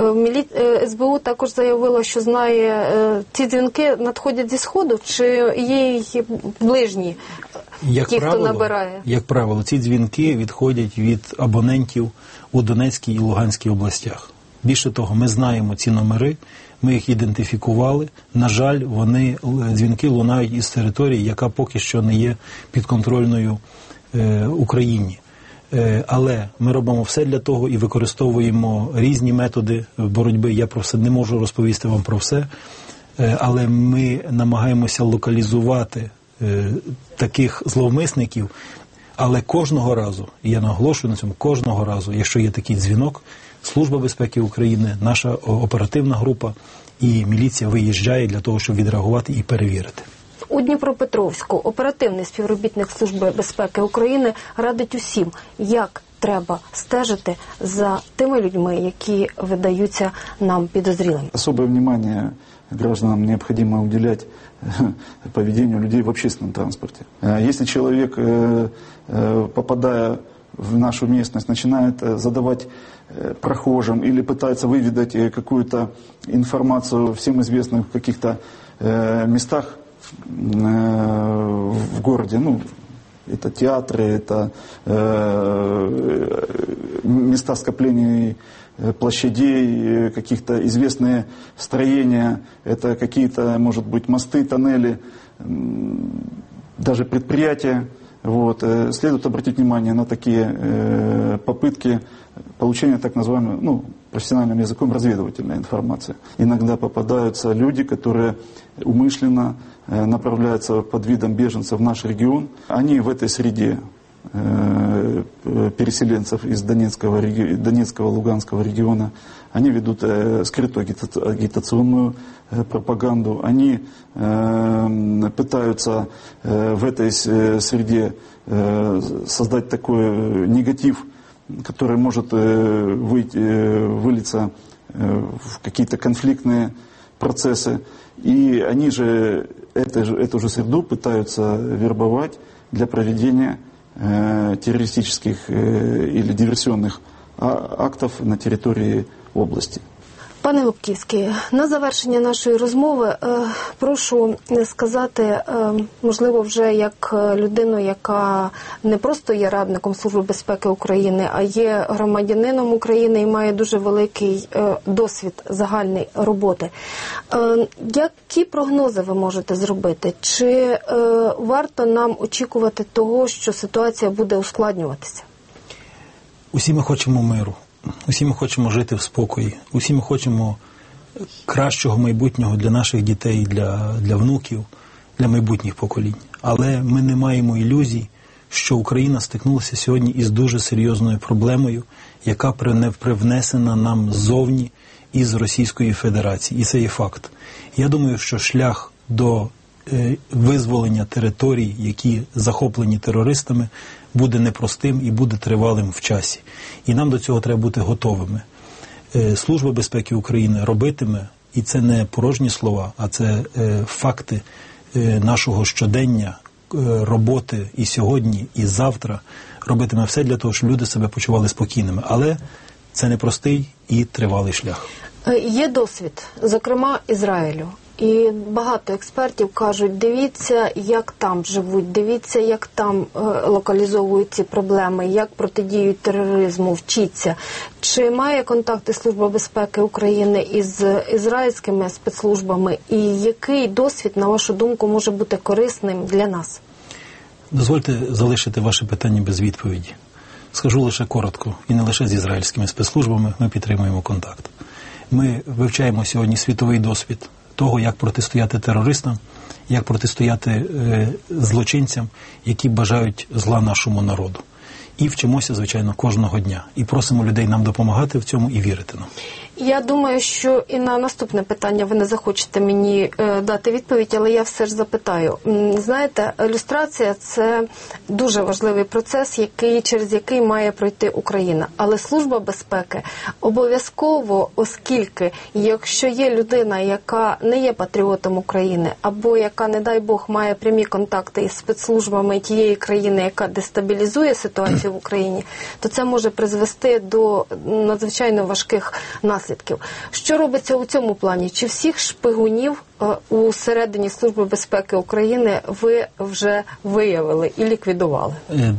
СБУ також заявила, що знає, ці дзвінки надходять зі Сходу, чи є й ближні, хто набирає? Як правило, ці дзвінки відходять від абонентів у Донецькій і Луганській областях. Більше того, ми знаємо ці номери, ми їх ідентифікували. На жаль, дзвінки лунають із території, яка поки що не є підконтрольною Україні. Але ми робимо все для того і використовуємо різні методи боротьби. Я про все не можу розповісти вам про все, але ми намагаємося локалізувати таких зловмисників. Але кожного разу, і я наголошую на цьому, кожного разу, якщо є такий дзвінок, Служба безпеки України, наша оперативна група і міліція виїжджає для того, щоб відреагувати і перевірити. У Дніпропетровську оперативний співробітник Служби безпеки України радить усім, як треба стежити за тими людьми, які видаються нам підозрілими? Особое внимание гражданам необходимо уделять поведению людей в общественном транспорте. Если человек, попадая в нашу местность, начинает задавать прохожим или пытается выведать какую-то информацию всем известных в каких-то местах в городе, это театры, это места скоплений площадей, каких-то известные строения, это какие-то, может быть, мосты, тоннели, даже предприятия. Следует обратить внимание на такие попытки получения так называемой, профессиональным языком, разведывательной информации. Иногда попадаются люди, которые умышленно направляются под видом беженцев в наш регион. Они в этой среде переселенцев из Донецкого, Луганского региона, они ведут скрытую агитационную пропаганду, они пытаются в этой среде создать такой негатив, который может вылиться в какие-то конфликтные процессы. И они же эту же среду пытаются вербовать для проведения террористических или диверсионных актов на території області. Пане Лубківський, на завершення нашої розмови прошу сказати, можливо, вже як людину, яка не просто є радником Служби безпеки України, а є громадянином України і має дуже великий досвід загальної роботи. Які прогнози ви можете зробити? Чи варто нам очікувати того, що ситуація буде ускладнюватися? Усі ми хочемо миру. Усі ми хочемо жити в спокої, усі ми хочемо кращого майбутнього для наших дітей, для внуків, для майбутніх поколінь. Але ми не маємо ілюзій, що Україна стикнулася сьогодні із дуже серйозною проблемою, яка привнесена нам ззовні із Російської Федерації. І це є факт. Я думаю, що шлях до визволення територій, які захоплені терористами, буде непростим і буде тривалим в часі. І нам до цього треба бути готовими. Служба безпеки України робитиме, і це не порожні слова, а це факти нашого щодення, роботи і сьогодні, і завтра, робитиме все для того, щоб люди себе почували спокійними. Але це непростий і тривалий шлях. Є досвід, зокрема, Ізраїлю. І багато експертів кажуть, дивіться, як там живуть, дивіться, як там локалізовують ці проблеми, як протидіють тероризму, вчіться. Чи має контакти Служба безпеки України із ізраїльськими спецслужбами? І який досвід, на вашу думку, може бути корисним для нас? Дозвольте залишити ваше питання без відповіді. Скажу лише коротко, і не лише з ізраїльськими спецслужбами ми підтримуємо контакт. Ми вивчаємо сьогодні світовий досвід того, як протистояти терористам, як протистояти злочинцям, які бажають зла нашому народу. І вчимося, звичайно, кожного дня. І просимо людей нам допомагати в цьому і вірити нам. Я думаю, що і на наступне питання ви не захочете мені дати відповідь, але я все ж запитаю. Знаєте, люстрація – це дуже важливий процес, через який має пройти Україна. Але Служба безпеки обов'язково, оскільки якщо є людина, яка не є патріотом України, або яка, не дай Бог, має прямі контакти із спецслужбами тієї країни, яка дестабілізує ситуацію в Україні, то це може призвести до надзвичайно важких наслідків. Що робиться у цьому плані? Чи всіх шпигунів у середині Служби безпеки України ви вже виявили і ліквідували?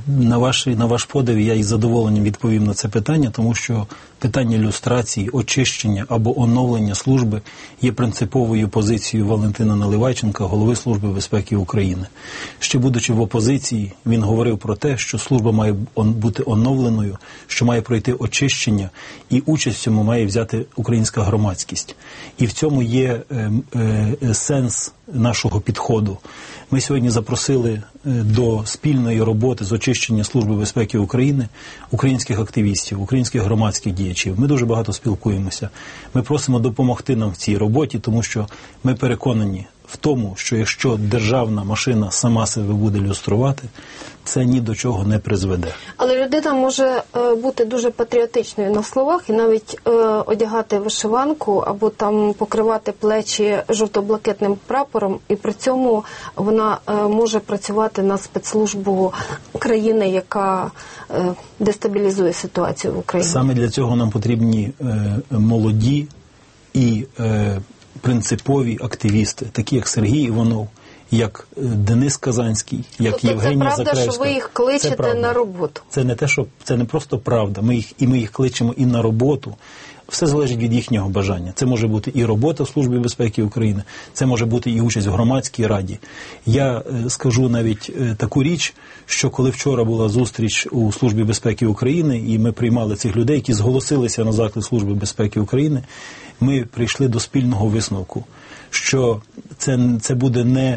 На ваш подив я із задоволенням відповім на це питання, тому що питання люстрації, очищення або оновлення служби є принциповою позицією Валентина Наливайченка, голови Служби безпеки України. Ще будучи в опозиції, він говорив про те, що служба має бути оновленою, що має пройти очищення, і участь в цьому має взяти українська громадськість. І в цьому є сенс нашого підходу. Ми сьогодні запросили до спільної роботи з очищення Служби безпеки України українських активістів, українських громадських діячів. Ми дуже багато спілкуємося. Ми просимо допомогти нам в цій роботі, тому що ми переконані в тому, що якщо державна машина сама себе буде люструвати, це ні до чого не призведе. Але людина може бути дуже патріотичною на словах і навіть одягати вишиванку або там покривати плечі жовто-блакитним прапором, і при цьому вона може працювати на спецслужбу країни, яка дестабілізує ситуацію в Україні. Саме для цього нам потрібні молоді і принципові активісти, такі як Сергій Іванов, як Денис Казанський, як тобто Євгенія Закревська. Це правда, що ви їх кличете на роботу? Це не просто правда. Ми їх кличемо і на роботу. Все залежить від їхнього бажання. Це може бути і робота в Службі безпеки України, це може бути і участь в громадській раді. Я скажу навіть таку річ, що коли вчора була зустріч у Службі безпеки України, і ми приймали цих людей, які зголосилися на заклик Служби безпеки України, ми прийшли до спільного висновку, що це буде не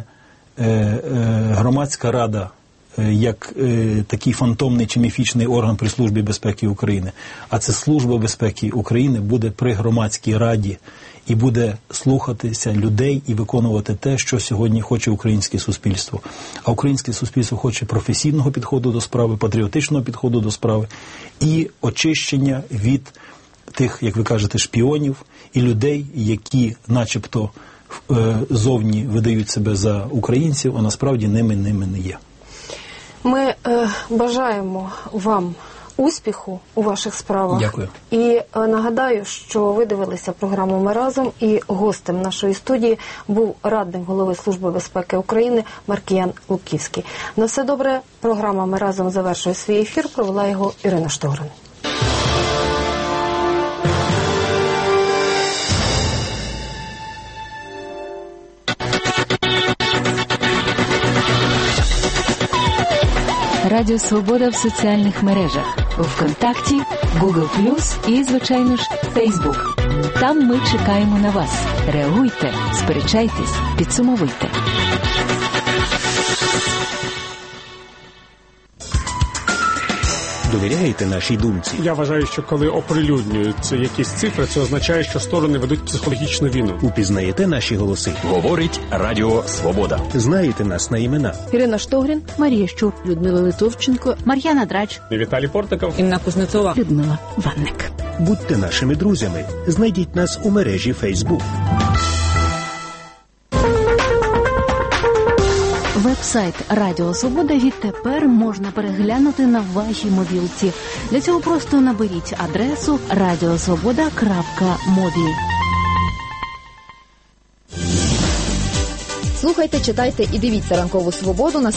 громадська рада, як такий фантомний чи міфічний орган при Службі безпеки України, а це Служба безпеки України буде при громадській раді і буде слухатися людей і виконувати те, що сьогодні хоче українське суспільство. А українське суспільство хоче професійного підходу до справи, патріотичного підходу до справи і очищення від тих, як ви кажете, шпіонів і людей, які начебто зовні видають себе за українців, а насправді ними не є. Ми бажаємо вам успіху у ваших справах. Дякую. І нагадаю, що ви дивилися програму «Ми разом», і гостем нашої студії був радник голови Служби безпеки України Маркіян Луківський. На все добре. Програма «Ми разом» завершує свій ефір. Провела його Ірина Штогрин. Радіо Свобода в соціальних мережах. ВКонтакті, Google+, і, звичайно ж, Фейсбук. Там ми чекаємо на вас. Реагуйте, сперечайтесь, підсумовуйте. Довіряєте нашій думці? Я вважаю, що коли оприлюднюються якісь цифри, це означає, що сторони ведуть психологічну війну. Упізнаєте наші голоси? Говорить Радіо Свобода. Знаєте нас на імена? Ірина Штогрин, Марія Щур, Людмила Литовченко, Мар'яна Драч, Віталій Портников, Інна Кузнецова, Людмила Ванник. Будьте нашими друзями. Знайдіть нас у мережі Фейсбук. Веб-сайт Радіо Свобода відтепер можна переглянути на вашій мобілці. Для цього просто наберіть адресу radiosvoboda.mobi. Слухайте, читайте і дивіться «Ранкову Свободу» на